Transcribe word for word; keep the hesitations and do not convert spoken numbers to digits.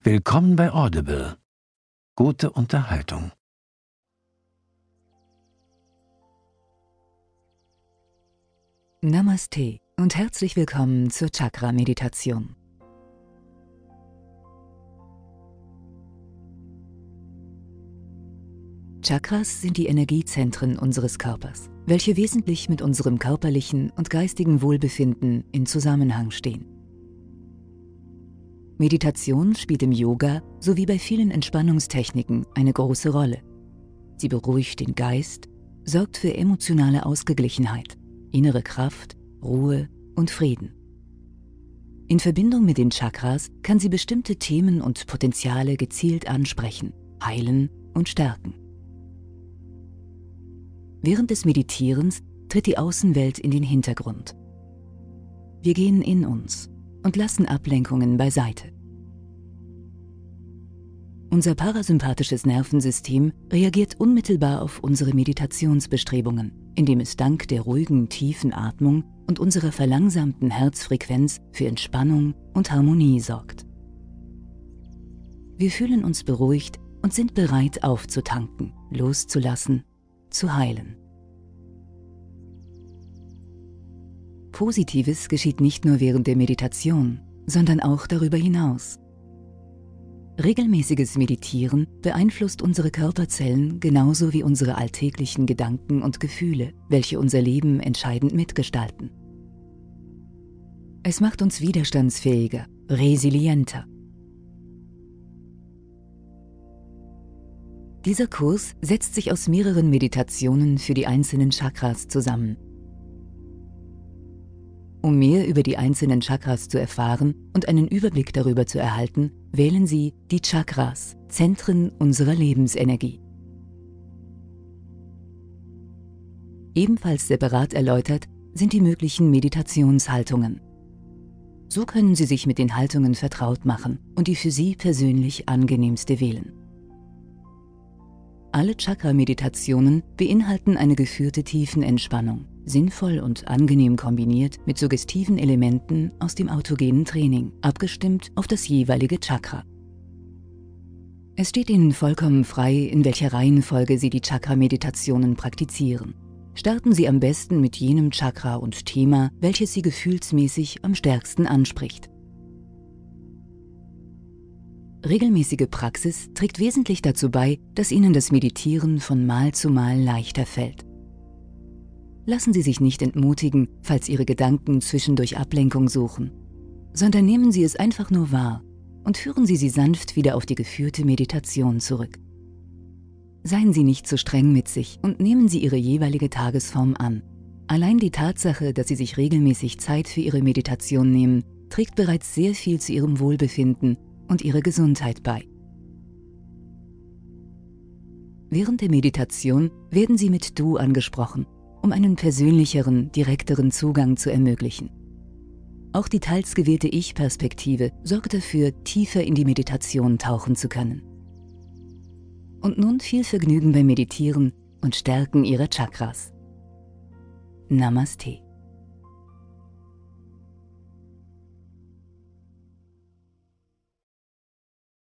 Willkommen bei Audible. Gute Unterhaltung. Namaste und herzlich willkommen zur Chakra-Meditation. Chakras sind die Energiezentren unseres Körpers, welche wesentlich mit unserem körperlichen und geistigen Wohlbefinden in Zusammenhang stehen. Meditation spielt im Yoga sowie bei vielen Entspannungstechniken eine große Rolle. Sie beruhigt den Geist, sorgt für emotionale Ausgeglichenheit, innere Kraft, Ruhe und Frieden. In Verbindung mit den Chakras kann sie bestimmte Themen und Potenziale gezielt ansprechen, heilen und stärken. Während des Meditierens tritt die Außenwelt in den Hintergrund. Wir gehen in uns und lassen Ablenkungen beiseite. Unser parasympathisches Nervensystem reagiert unmittelbar auf unsere Meditationsbestrebungen, indem es dank der ruhigen, tiefen Atmung und unserer verlangsamten Herzfrequenz für Entspannung und Harmonie sorgt. Wir fühlen uns beruhigt und sind bereit aufzutanken, loszulassen, zu heilen. Positives geschieht nicht nur während der Meditation, sondern auch darüber hinaus. Regelmäßiges Meditieren beeinflusst unsere Körperzellen genauso wie unsere alltäglichen Gedanken und Gefühle, welche unser Leben entscheidend mitgestalten. Es macht uns widerstandsfähiger, resilienter. Dieser Kurs setzt sich aus mehreren Meditationen für die einzelnen Chakras zusammen. Um mehr über die einzelnen Chakras zu erfahren und einen Überblick darüber zu erhalten, wählen Sie die Chakras, Zentren unserer Lebensenergie. Ebenfalls separat erläutert sind die möglichen Meditationshaltungen. So können Sie sich mit den Haltungen vertraut machen und die für Sie persönlich angenehmste wählen. Alle Chakra-Meditationen beinhalten eine geführte Tiefenentspannung, sinnvoll und angenehm kombiniert mit suggestiven Elementen aus dem autogenen Training, abgestimmt auf das jeweilige Chakra. Es steht Ihnen vollkommen frei, in welcher Reihenfolge Sie die Chakra-Meditationen praktizieren. Starten Sie am besten mit jenem Chakra und Thema, welches Sie gefühlsmäßig am stärksten anspricht. Regelmäßige Praxis trägt wesentlich dazu bei, dass Ihnen das Meditieren von Mal zu Mal leichter fällt. Lassen Sie sich nicht entmutigen, falls Ihre Gedanken zwischendurch Ablenkung suchen, sondern nehmen Sie es einfach nur wahr und führen Sie sie sanft wieder auf die geführte Meditation zurück. Seien Sie nicht zu streng mit sich und nehmen Sie Ihre jeweilige Tagesform an. Allein die Tatsache, dass Sie sich regelmäßig Zeit für Ihre Meditation nehmen, trägt bereits sehr viel zu Ihrem Wohlbefinden und Ihrer Gesundheit bei. Während der Meditation werden Sie mit Du angesprochen, um einen persönlicheren, direkteren Zugang zu ermöglichen. Auch die teils gewählte Ich-Perspektive sorgt dafür, tiefer in die Meditation tauchen zu können. Und nun viel Vergnügen beim Meditieren und Stärken Ihrer Chakras. Namaste.